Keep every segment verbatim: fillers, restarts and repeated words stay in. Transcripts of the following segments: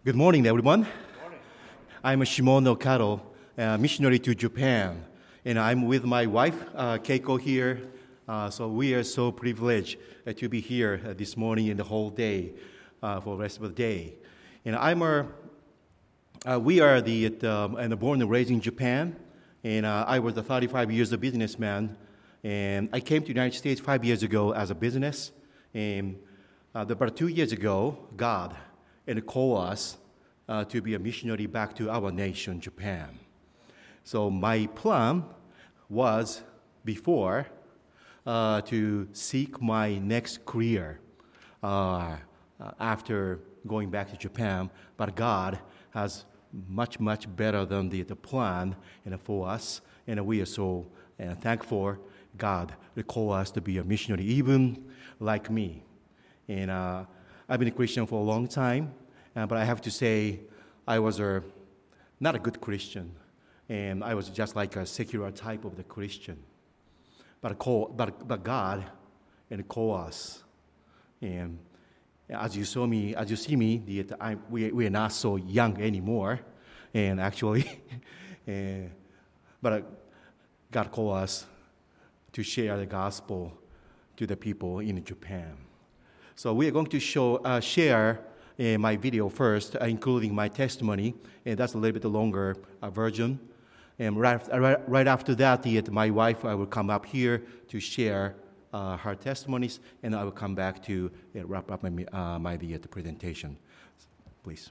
Good morning, everyone. Good morning. I'm Shimon Okado, a missionary to Japan, and I'm with my wife, uh, Keiko, here. Uh, so we are so privileged uh, to be here uh, this morning and the whole day uh, for the rest of the day. And I'm a, uh, we are the um, and born and raised in Japan, and uh, I was a thirty-five years a businessman, and I came to the United States five years ago as a business, and uh, about two years ago, God and call us uh, to be a missionary back to our nation, Japan. So my plan was before uh, to seek my next career uh, after going back to Japan, but God has much, much better than the, the plan you know, for us, and we are so uh, thankful God to call us to be a missionary, even like me. And uh, I've been a Christian for a long time, uh, but I have to say I was a, not a good Christian, and I was just like a secular type of the Christian. But call, but but God, and call us, and as you saw me, as you see me, the, I, we we are not so young anymore, and actually, and, but God called us to share the gospel to the people in Japan. So we are going to show, uh, share uh, my video first, uh, including my testimony, and that's a little bit longer uh, version. And right, right, right after that, the, my wife I will come up here to share uh, her testimonies, and I will come back to uh, wrap up my, uh, my the, the presentation. Please.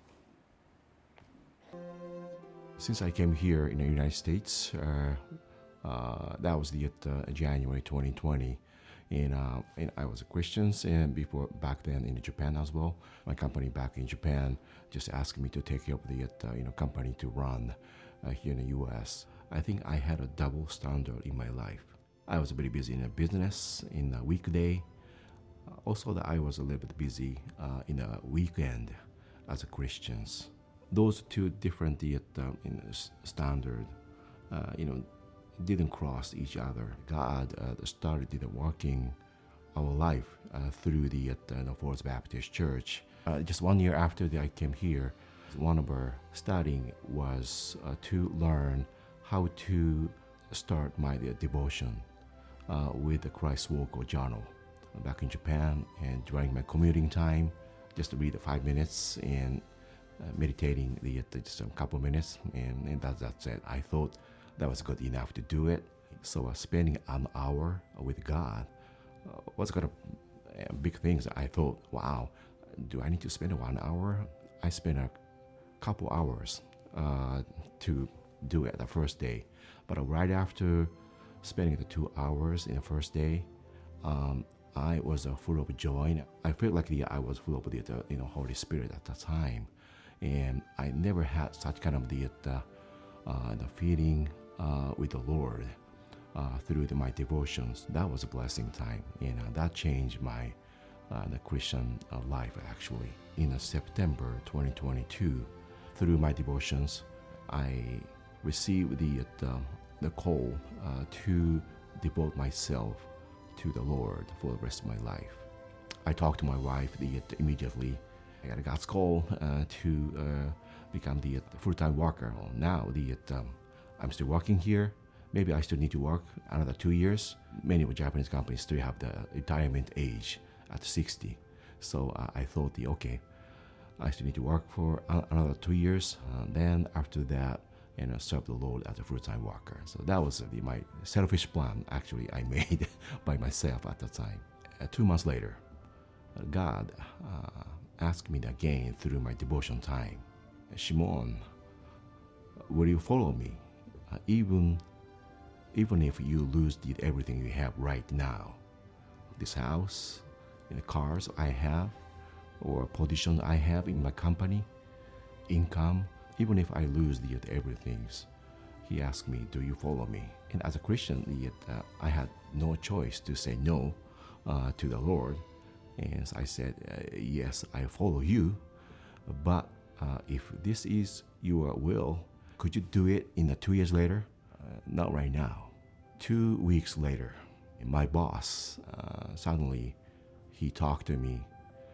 Since I came here in the United States, uh, uh, that was the uh, January twenty twenty. And, uh, and I was a Christian, and before back then in Japan as well. My company back in Japan just asked me to take up the uh, you know company to run uh, here in the U S. I think I had a double standard in my life. I was very busy in a business in a weekday. Uh, also, that I was a little bit busy uh, in a weekend as a Christian. Those two different uh, in standard, uh, you know. didn't cross each other. God uh, started working our life uh, through the uh, Forest Baptist Church. Uh, just one year after that I came here, one of our studying was uh, to learn how to start my uh, devotion uh, with the Christ Walk or journal. Back in Japan, and during my commuting time, just to read five minutes and uh, meditating the, uh, just a couple minutes, and, and that's, that's it. I thought that was good enough to do it. So uh, spending an hour with God uh, was kind of uh, big things. I thought, wow, do I need to spend one hour? I spent a couple hours uh, to do it the first day. But uh, right after spending the two hours in the first day, um, I was uh, full of joy. I felt like the, I was full of the, the you know Holy Spirit at the time, and I never had such kind of the uh, uh, the feeling Uh, with the Lord uh, through the, my devotions. That was a blessing time, and uh, that changed my uh, the Christian uh, life actually. In uh, September twenty twenty-two, through my devotions, I received the uh, the call uh, to devote myself to the Lord for the rest of my life. I talked to my wife the, uh, immediately. I got a God's call uh, to uh, become the uh, full-time worker. Now the uh, um, I'm still working here. Maybe I still need to work another two years. Many of Japanese companies still have the retirement age at sixty. So uh, I thought, the, okay, I still need to work for another two years. Uh, then after that, you know, serve the Lord as a full-time worker. So that was uh, the, my selfish plan, actually, I made by myself at the time. Uh, two months later, uh, God uh, asked me again through my devotion time, Shimon, will you follow me? Uh, even, even if you lose the, everything you have right now, this house, and the cars I have, or position I have in my company, income, even if I lose the, the everything, he asked me, do you follow me? And as a Christian, the, uh, I had no choice to say no uh, to the Lord. And so I said, uh, yes, I follow you, but uh, if this is your will, could you do it in the two years later? Uh, not right now. Two weeks later, my boss, uh, suddenly he talked to me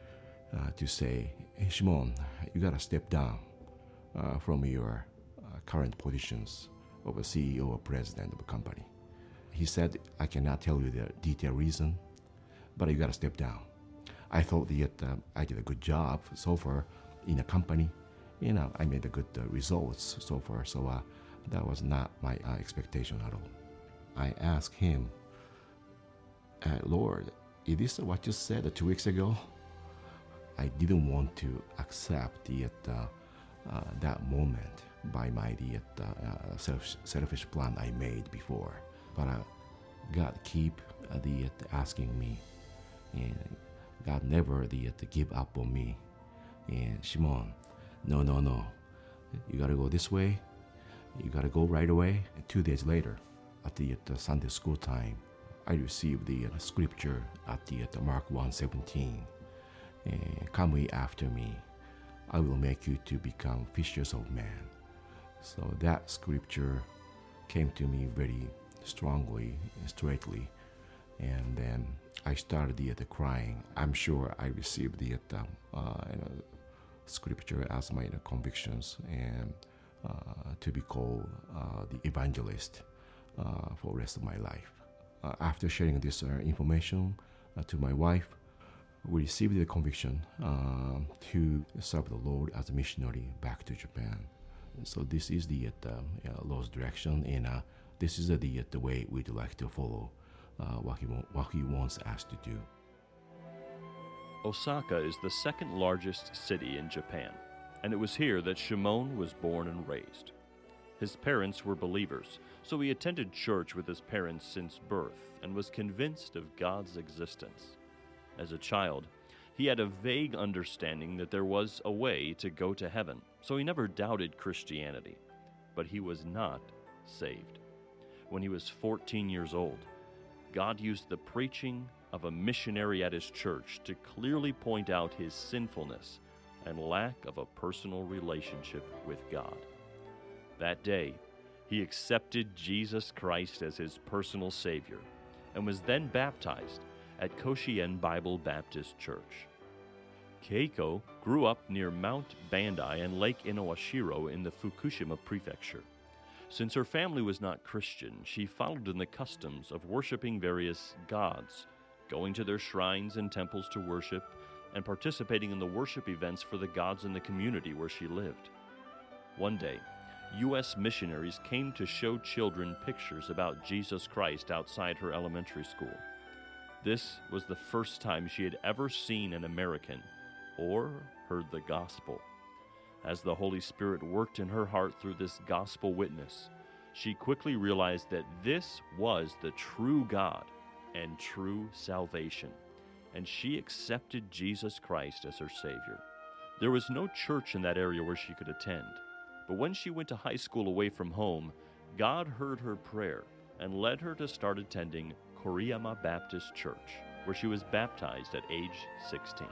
uh, to say, hey, Shimon, you got to step down uh, from your uh, current positions of a C E O or president of a company. He said, I cannot tell you the detailed reason, but you got to step down. I thought that uh, I did a good job so far in a company. You know, I made a good uh, results so far, so uh, that was not my uh, expectation at all. I asked him, uh, Lord, is this what you said two weeks ago? I didn't want to accept the, uh, uh, that moment by my the, uh, self, selfish plan I made before. But uh, God keep uh, the, uh, asking me, and God never the, uh, give up on me. And Shimon, no, no, no, you gotta go this way. You gotta go right away. And two days later, at the, at the Sunday school time, I received the uh, scripture at the at Mark one seventeen. And come ye after me, I will make you to become fishers of men. So that scripture came to me very strongly and straightly, and then I started the, the crying. I'm sure I received the uh, uh, you know, scripture as my you know, convictions, and uh, to be called uh, the evangelist uh, for the rest of my life. Uh, after sharing this uh, information uh, to my wife, we received the conviction uh, to serve the Lord as a missionary back to Japan. So this is the uh, uh, Lord's direction, and uh, this is uh, the uh, the way we'd like to follow uh, what he wa- what He wants us to do. Osaka is the second largest city in Japan, and it was here that Shimon was born and raised. His parents were believers, so he attended church with his parents since birth and was convinced of God's existence. As a child, he had a vague understanding that there was a way to go to heaven, so he never doubted Christianity. But he was not saved. When he was fourteen years old, God used the preaching of a missionary at his church to clearly point out his sinfulness and lack of a personal relationship with God. That day, he accepted Jesus Christ as his personal Savior and was then baptized at Koshien Bible Baptist Church. Keiko grew up near Mount Bandai and Lake Inawashiro in the Fukushima Prefecture. Since her family was not Christian, she followed in the customs of worshiping various gods, going to their shrines and temples to worship, and participating in the worship events for the gods in the community where she lived. One day, U S missionaries came to show children pictures about Jesus Christ outside her elementary school. This was the first time she had ever seen an American or heard the gospel. As the Holy Spirit worked in her heart through this gospel witness, she quickly realized that this was the true God and true salvation, and she accepted Jesus Christ as her Savior. There was no church in that area where she could attend, but when she went to high school away from home, God heard her prayer and led her to start attending Koriyama Baptist Church, where she was baptized at age sixteen.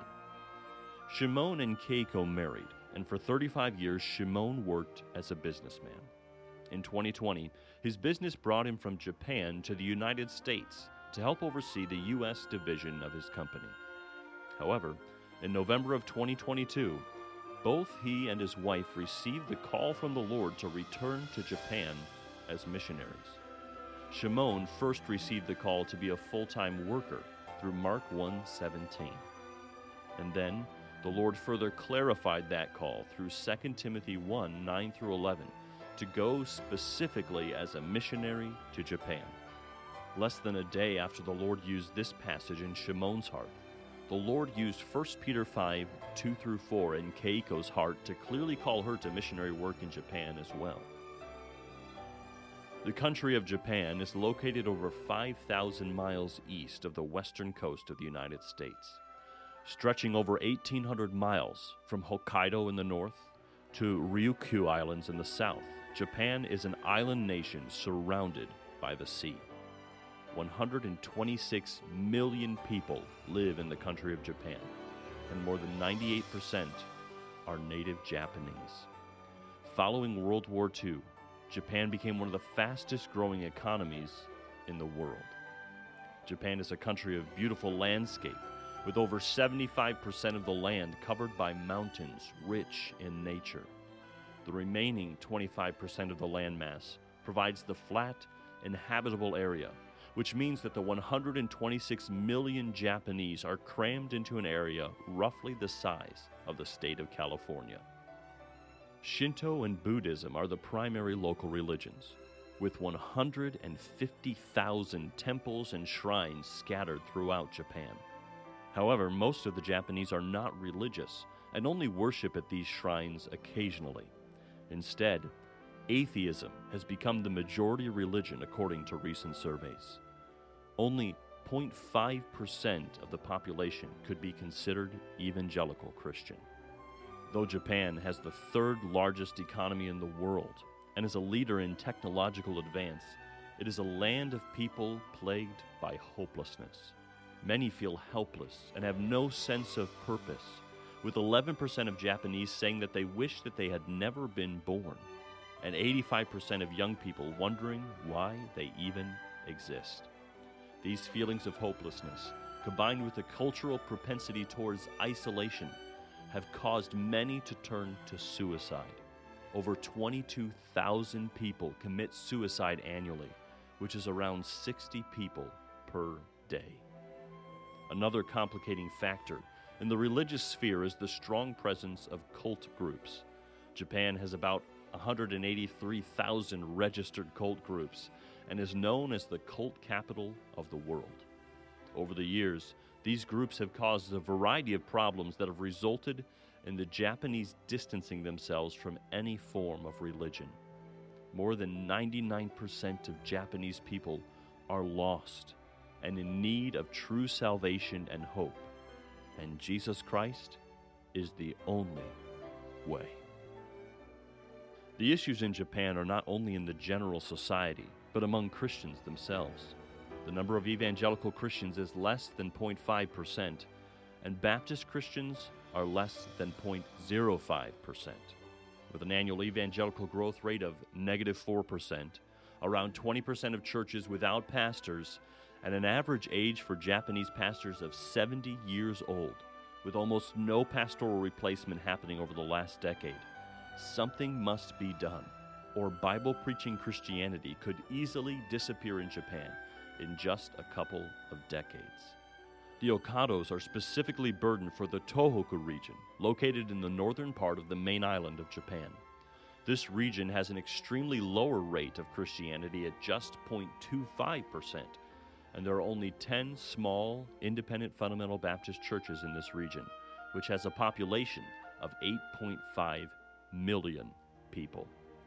Shimon and Keiko married, and for thirty-five years, Shimon worked as a businessman. In twenty twenty, his business brought him from Japan to the United States to help oversee the U S division of his company. However, in November of twenty twenty-two, both he and his wife received the call from the Lord to return to Japan as missionaries. Shimon first received the call to be a full-time worker through Mark one seventeen. And then the Lord further clarified that call through Second Timothy one nine through eleven to go specifically as a missionary to Japan. Less than a day after the Lord used this passage in Shimon's heart, the Lord used First Peter five two through four in Keiko's heart to clearly call her to missionary work in Japan as well. The country of Japan is located over five thousand miles east of the western coast of the United States, stretching over eighteen hundred miles from Hokkaido in the north to Ryukyu Islands in the south. Japan is an island nation surrounded by the sea. one hundred twenty-six million people live in the country of Japan, and more than ninety-eight percent are native Japanese. Following World War Two, Japan became one of the fastest growing economies in the world. Japan is a country of beautiful landscape, with over seventy-five percent of the land covered by mountains rich in nature. The remaining twenty-five percent of the landmass provides the flat, inhabitable area, which means that the one hundred twenty-six million Japanese are crammed into an area roughly the size of the state of California. Shinto and Buddhism are the primary local religions, with one hundred fifty thousand temples and shrines scattered throughout Japan. However, most of the Japanese are not religious and only worship at these shrines occasionally. Instead, atheism has become the majority religion according to recent surveys. Only zero point five percent of the population could be considered evangelical Christian. Though Japan has the third largest economy in the world and is a leader in technological advance, it is a land of people plagued by hopelessness. Many feel helpless and have no sense of purpose, with eleven percent of Japanese saying that they wish that they had never been born, and eighty-five percent of young people wondering why they even exist. These feelings of hopelessness, combined with a cultural propensity towards isolation, have caused many to turn to suicide. Over twenty-two thousand people commit suicide annually, which is around sixty people per day. Another complicating factor in the religious sphere is the strong presence of cult groups. Japan has about one hundred eighty-three thousand registered cult groups and is known as the cult capital of the world. Over the years, these groups have caused a variety of problems that have resulted in the Japanese distancing themselves from any form of religion. More than ninety-nine percent of Japanese people are lost and in need of true salvation and hope, and Jesus Christ is the only way. The issues in Japan are not only in the general society, but among Christians themselves. The number of evangelical Christians is less than zero point five percent, and Baptist Christians are less than zero point zero five percent. With an annual evangelical growth rate of negative four percent, around twenty percent of churches without pastors, and an average age for Japanese pastors of seventy years old, with almost no pastoral replacement happening over the last decade, something must be done, or Bible-preaching Christianity could easily disappear in Japan in just a couple of decades. The Okados are specifically burdened for the Tohoku region, located in the northern part of the main island of Japan. This region has an extremely lower rate of Christianity at just zero point two five percent, and there are only ten small, independent fundamental Baptist churches in this region, which has a population of eight point five million people.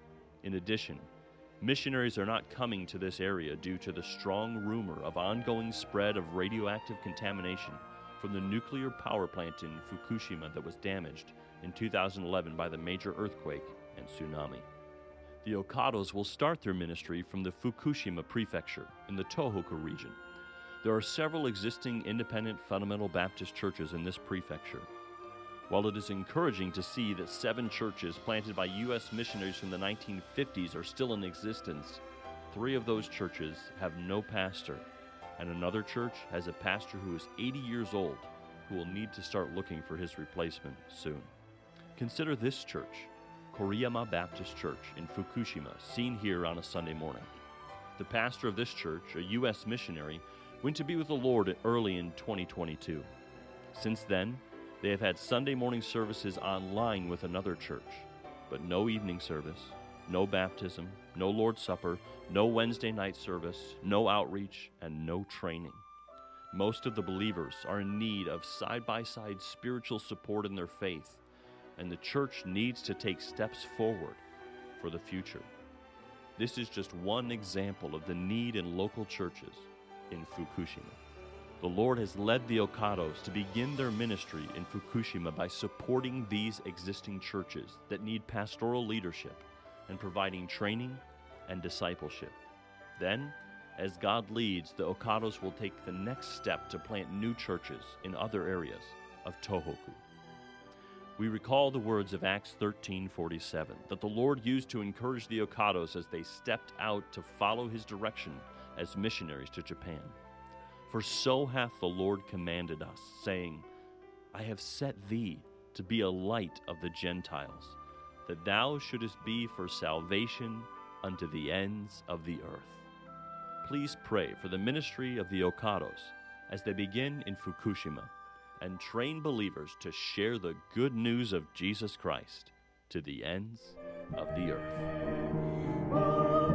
In addition, missionaries are not coming to this area due to the strong rumor of ongoing spread of radioactive contamination from the nuclear power plant in Fukushima that was damaged in two thousand eleven by the major earthquake and tsunami. The Okados will start their ministry from the Fukushima prefecture in the Tohoku region. There are several existing independent fundamental Baptist churches in this prefecture. While it is encouraging to see that seven churches planted by U S missionaries from the nineteen fifties are still in existence, three of those churches have no pastor, and another church has a pastor who is eighty years old who will need to start looking for his replacement soon. Consider this church, Koriyama Baptist Church in Fukushima, seen here on a Sunday morning. The pastor of this church, a U S missionary, went to be with the Lord early in twenty twenty-two. Since then, they have had Sunday morning services online with another church, but no evening service, no baptism, no Lord's Supper, no Wednesday night service, no outreach, and no training. Most of the believers are in need of side-by-side spiritual support in their faith, and the church needs to take steps forward for the future. This is just one example of the need in local churches in Fukushima. The Lord has led the Okados to begin their ministry in Fukushima by supporting these existing churches that need pastoral leadership and providing training and discipleship. Then, as God leads, the Okados will take the next step to plant new churches in other areas of Tohoku. We recall the words of Acts thirteen forty-seven that the Lord used to encourage the Okados as they stepped out to follow his direction as missionaries to Japan. For so hath the Lord commanded us, saying, I have set thee to be a light of the Gentiles, that thou shouldest be for salvation unto the ends of the earth. Please pray for the ministry of the Okados as they begin in Fukushima and train believers to share the good news of Jesus Christ to the ends of the earth.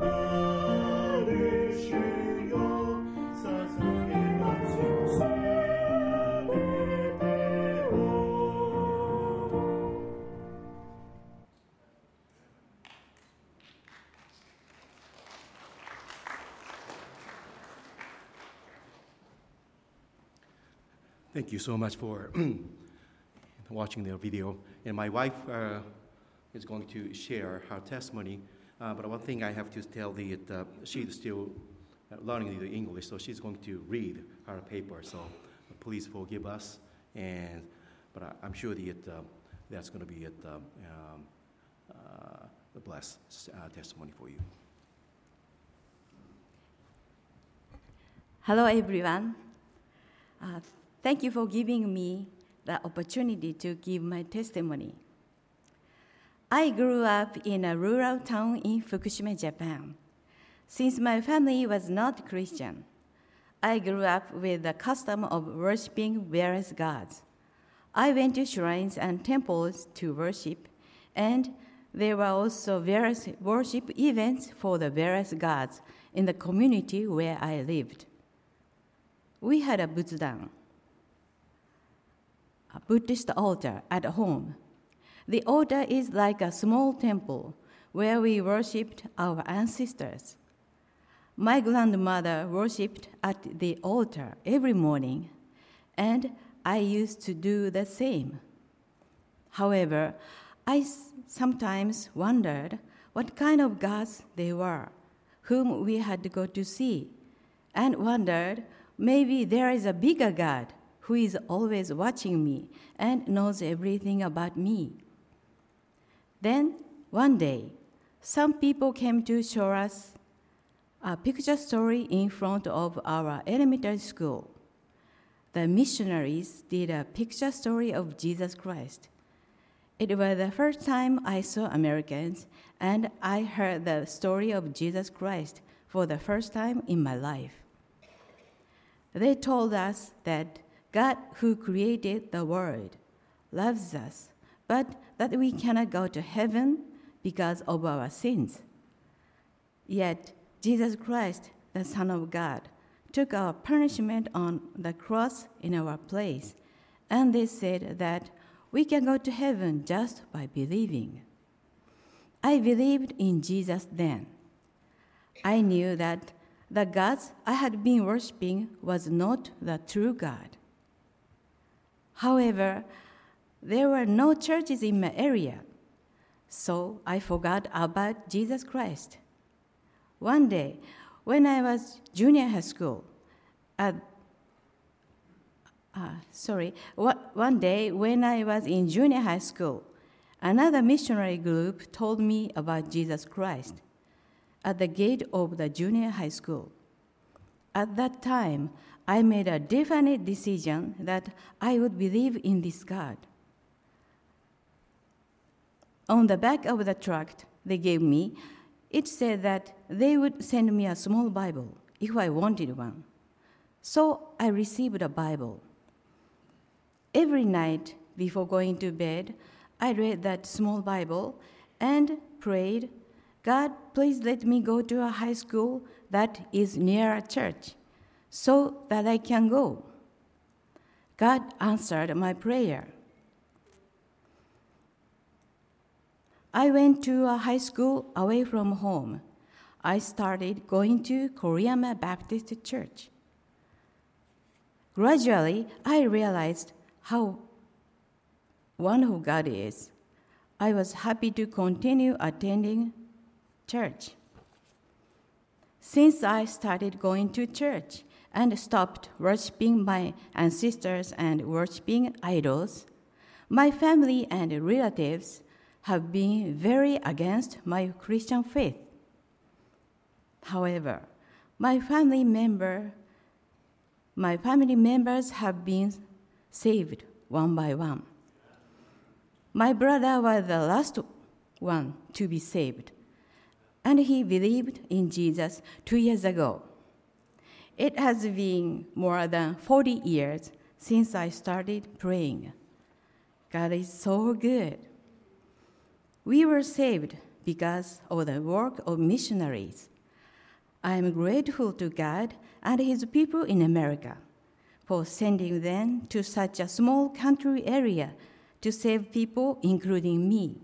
Thank you so much for watching the video. And my wife uh, is going to share her testimony. Uh, but one thing I have to tell the uh, she's still learning the English, so she's going to read her paper. So please forgive us. And but I, I'm sure that uh, that's going to be a um, uh, a blessed uh, testimony for you. Hello, everyone. Uh, Thank you for giving me the opportunity to give my testimony. I grew up in a rural town in Fukushima, Japan. Since my family was not Christian, I grew up with the custom of worshiping various gods. I went to shrines and temples to worship, and there were also various worship events for the various gods in the community where I lived. We had a Butsudan, a Buddhist altar at home. The altar is like a small temple where we worshipped our ancestors. My grandmother worshipped at the altar every morning, and I used to do the same. However, I sometimes wondered what kind of gods they were, whom we had to go to see, and wondered maybe there is a bigger God who is always watching me and knows everything about me. Then, one day, some people came to show us a picture story in front of our elementary school. The missionaries did a picture story of Jesus Christ. It was the first time I saw Americans, and I heard the story of Jesus Christ for the first time in my life. They told us that God who created the world loves us, but that we cannot go to heaven because of our sins. Yet Jesus Christ, the Son of God, took our punishment on the cross in our place, and they said that we can go to heaven just by believing. I believed in Jesus then. I knew that the gods I had been worshiping was not the true God. However, there were no churches in my area, so I forgot about Jesus Christ. One day, when I was junior high school, at, uh, sorry, one day when I was in junior high school, another missionary group told me about Jesus Christ at the gate of the junior high school. At that time, I made a definite decision that I would believe in this God. On the back of the tract they gave me, it said that they would send me a small Bible if I wanted one. So I received a Bible. Every night before going to bed, I read that small Bible and prayed, God, please let me go to a high school that is near a church, so that I can go. God answered my prayer. I went to a high school away from home. I started going to Koriyama Baptist Church. Gradually, I realized how wonderful God is. I was happy to continue attending church. Since I started going to church and stopped worshiping my ancestors and worshiping idols, my family and relatives have been very against my Christian faith. However, my family member my family members have been saved one by one. My brother was the last one to be saved, and he believed in Jesus two years ago. It has been more than forty years since I started praying. God is so good. We were saved because of the work of missionaries. I am grateful to God and His people in America for sending them to such a small country area to save people, including me.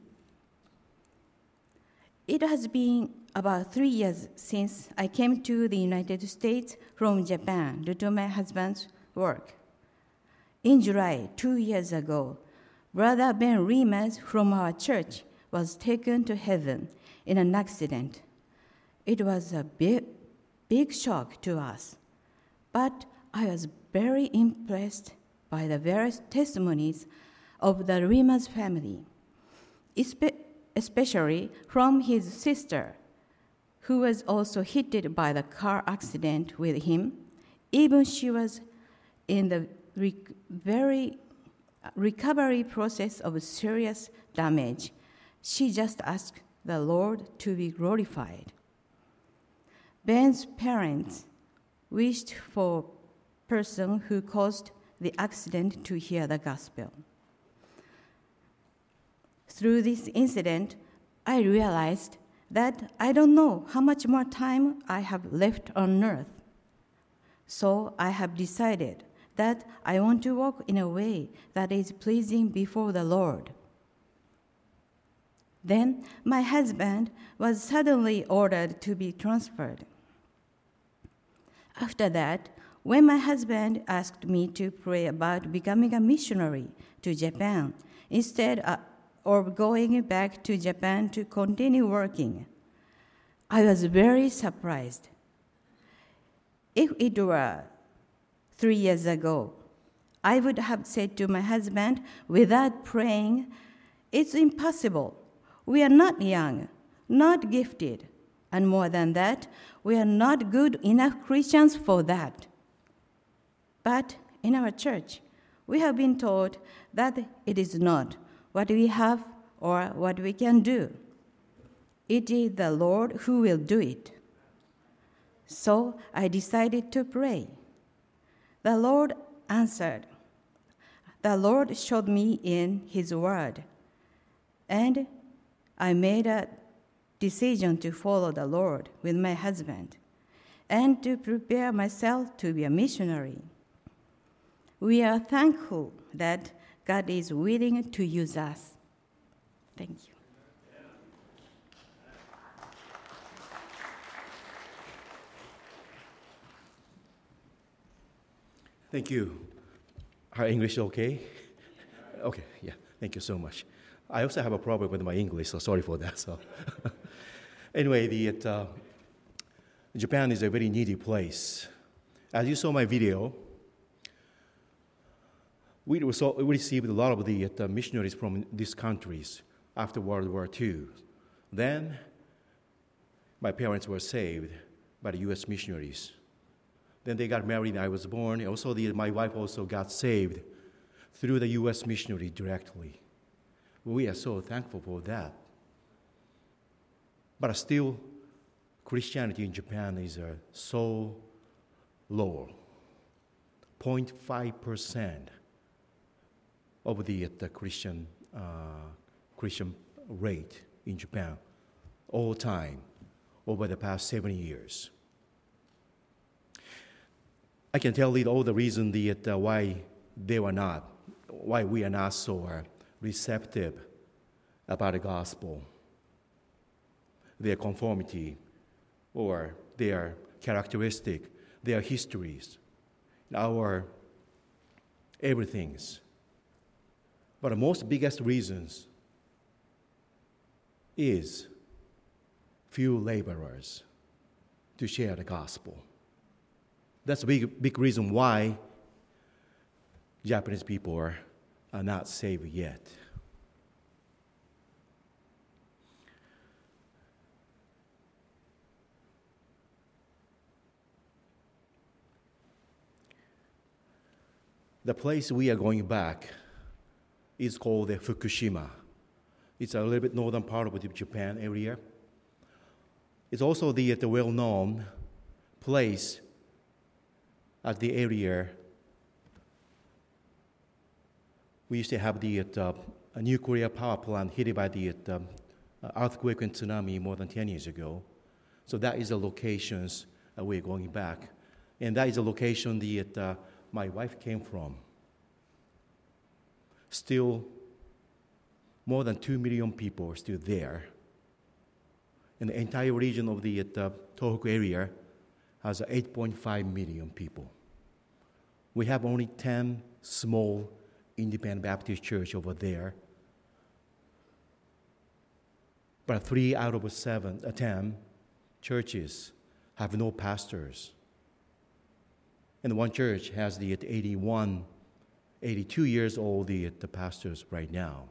It has been about three years since I came to the United States from Japan due to my husband's work. In July, two years ago, Brother Ben Remas from our church was taken to heaven in an accident. It was a big, big shock to us, but I was very impressed by the various testimonies of the Remas family, especially from his sister, who was also hit by the car accident with him. Even she was in the rec- very recovery process of serious damage. She just asked the Lord to be glorified. Ben's parents wished for the person who caused the accident to hear the gospel. Through this incident, I realized that I don't know how much more time I have left on earth. So I have decided that I want to walk in a way that is pleasing before the Lord. Then my husband was suddenly ordered to be transferred. After that, when my husband asked me to pray about becoming a missionary to Japan instead of going back to Japan to continue working, I was very surprised. If it were three years ago, I would have said to my husband without praying, "It's impossible. We are not young, not gifted, and more than that, we are not good enough Christians for that." But in our church, we have been told that it is not what we have or what we can do. It is the Lord who will do it. So I decided to pray. The Lord answered. The Lord showed me in His word, and I made a decision to follow the Lord with my husband and to prepare myself to be a missionary. We are thankful that God is willing to use us. Thank you. Thank you. Our English okay? Okay, yeah, thank you so much. I also have a problem with my English, so sorry for that. So, anyway, the, it, uh, Japan is a very needy place. As you saw my video, we, reso- we received a lot of the uh, missionaries from these countries after World War Two. Then, my parents were saved by the U S missionaries. Then they got married, I was born. Also, the, my wife also got saved through the U S missionary directly. We are so thankful for that. But still, Christianity in Japan is uh, so low. zero point five percent of the, the Christian, uh, Christian rate in Japan, all time, over the past seven years. I can tell you all the reasons the, uh, why they were not, why we are not so uh, receptive about the gospel, their conformity, or their characteristic, their histories, our everythings. But the most biggest reasons is few laborers to share the gospel. That's a big, big reason why Japanese people are, are not saved yet. The place we are going back is called the Fukushima. It's a little bit northern part of the Japan area. It's also the, the well-known place at the area. We used to have the uh, a nuclear power plant hit by the uh, earthquake and tsunami more than ten years ago. So that is the locations uh, we're going back. And that is the location that uh, my wife came from. Still, more than two million people are still there. And the entire region of the uh, Tohoku area has eight point five million people. We have only ten small independent Baptist church over there. But three out of seven, uh, ten churches have no pastors. And one church has the eighty-one, eighty-two years old, the, the pastors right now.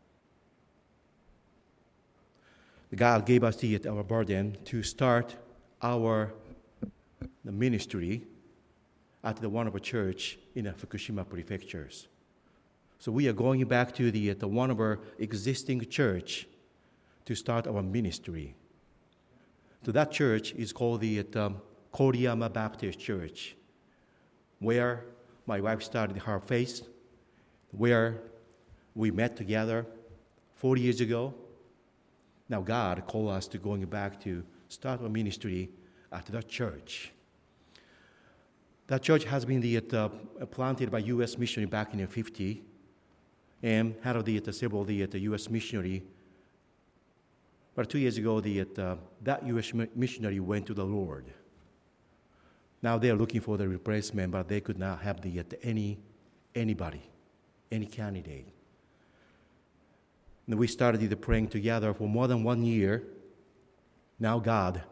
God gave us the, our burden to start our the ministry at the one of a church in the Fukushima prefectures. So we are going back to the, the one of our existing church to start our ministry. So that church is called the um, Koriyama Baptist Church, where my wife started her faith, where we met together forty years ago. Now God called us to going back to start our ministry at that church. That church has been the, uh, planted by U S missionary back in the fifties, and had the, uh, several the, uh, U S missionary. But two years ago, the, uh, that U S missionary went to the Lord. Now they are looking for the replacement, but they could not have the, uh, any anybody, any candidate. And we started the praying together for more than one year. Now God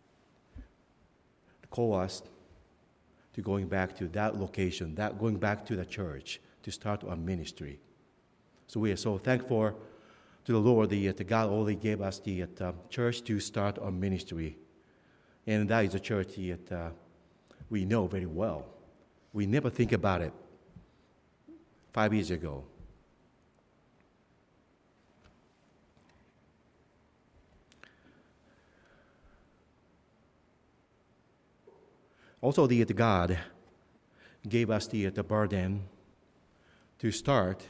called us to going back to that location, that going back to the church to start our ministry. So we are so thankful to the Lord that God only gave us the uh, church to start our ministry. And that is a church that uh, we know very well. We never think about it five years ago. Also, the, the God gave us the, the burden to start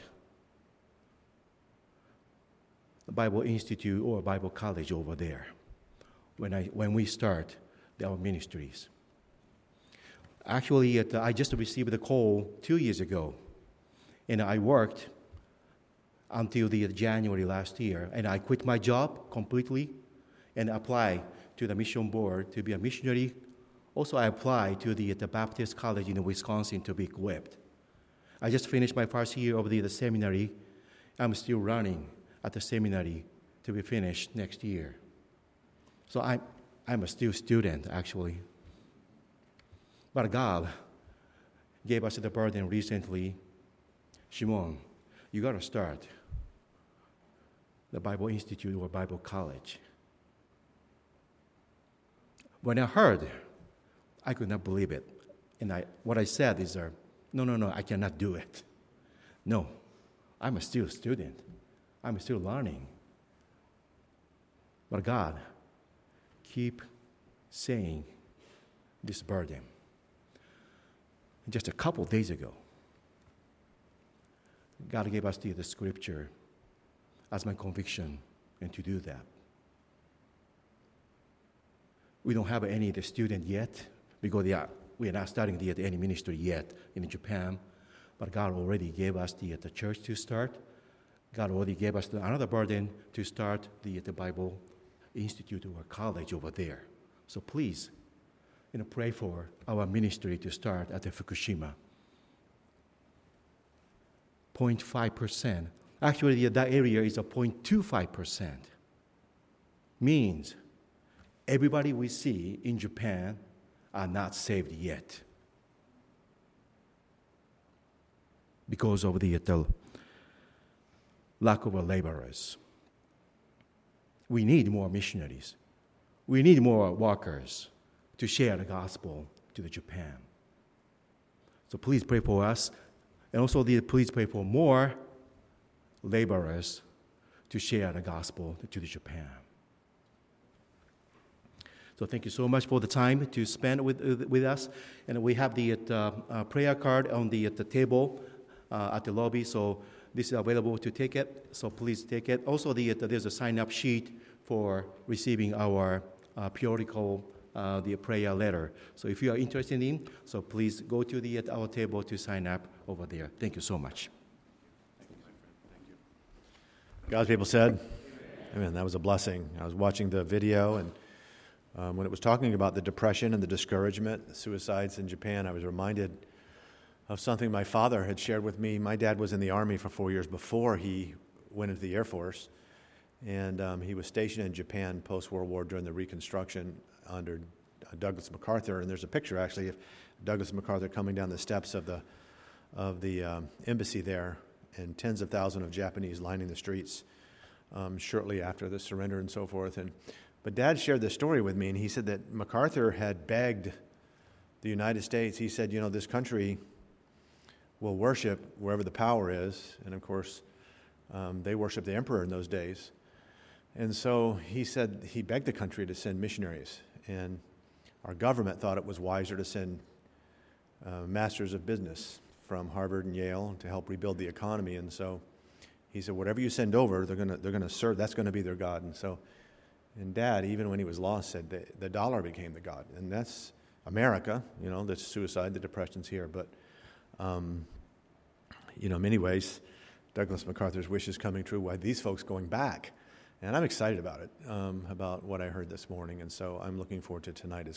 a Bible Institute or a Bible college over there when, I, when we start our ministries. Actually, it, I just received a call two years ago, and I worked until the January last year, and I quit my job completely and applied to the mission board to be a missionary. Also, I applied to the, the Baptist College in Wisconsin to be equipped. I just finished my first year of the, the seminary. I'm still running at the seminary to be finished next year. So I'm, I'm a still student, actually. But God gave us the burden recently. Shimon, you got to start the Bible Institute or Bible College. When I heard, I could not believe it. And I, what I said is, uh, no, no, no, I cannot do it. No, I'm a still student. I'm still learning. But God, keep saying this burden. Just a couple of days ago, God gave us the, the scripture as my conviction and to do that. We don't have any of the student yet because they are, we are not starting the, any ministry yet in Japan, but God already gave us the, the church to start. God already gave us another burden to start the, the Bible Institute or college over there. So please, you know, pray for our ministry to start at the Fukushima. zero point five percent. Actually, that area is a zero point two five percent. Means everybody we see in Japan are not saved yet because of the, the lack of laborers. We need more missionaries. We need more workers to share the gospel to the Japan. So please pray for us. And also, the, please pray for more laborers to share the gospel to the Japan. So thank you so much for the time to spend with, uh, with us. And we have the uh, uh, prayer card on the, at the table uh, at the lobby. So this is available to take it. So please take it. Also, the, uh, there's a sign-up sheet for receiving our uh, periodical uh, the prayer letter. So if you are interested in, so please go to the at our table to sign up over there. Thank you so much. God's people said, amen. That was a blessing. I was watching the video, and um, when it was talking about the depression and the discouragement, the suicides in Japan, I was reminded of something my father had shared with me. My dad was in the Army for four years before he went into the Air Force, and um, he was stationed in Japan post-World War during the Reconstruction under Douglas MacArthur. And there's a picture, actually, of Douglas MacArthur coming down the steps of the of the um, embassy there, and tens of thousands of Japanese lining the streets um, shortly after the surrender and so forth. And but Dad shared this story with me, and he said that MacArthur had begged the United States. He said, you know, this country will worship wherever the power is. And, of course, um, they worshiped the emperor in those days. And so he said he begged the country to send missionaries. And our government thought it was wiser to send uh, masters of business from Harvard and Yale to help rebuild the economy. And so he said, whatever you send over, they're going to they're going to serve. That's going to be their God. And so, and Dad, even when he was lost, said the, the dollar became the God. And that's America. You know, the suicide, the depression's here. But, um, you know, in many ways, Douglas MacArthur's wish is coming true. Why these folks going back? And I'm excited about it, um, about what I heard this morning. And so I'm looking forward to tonight as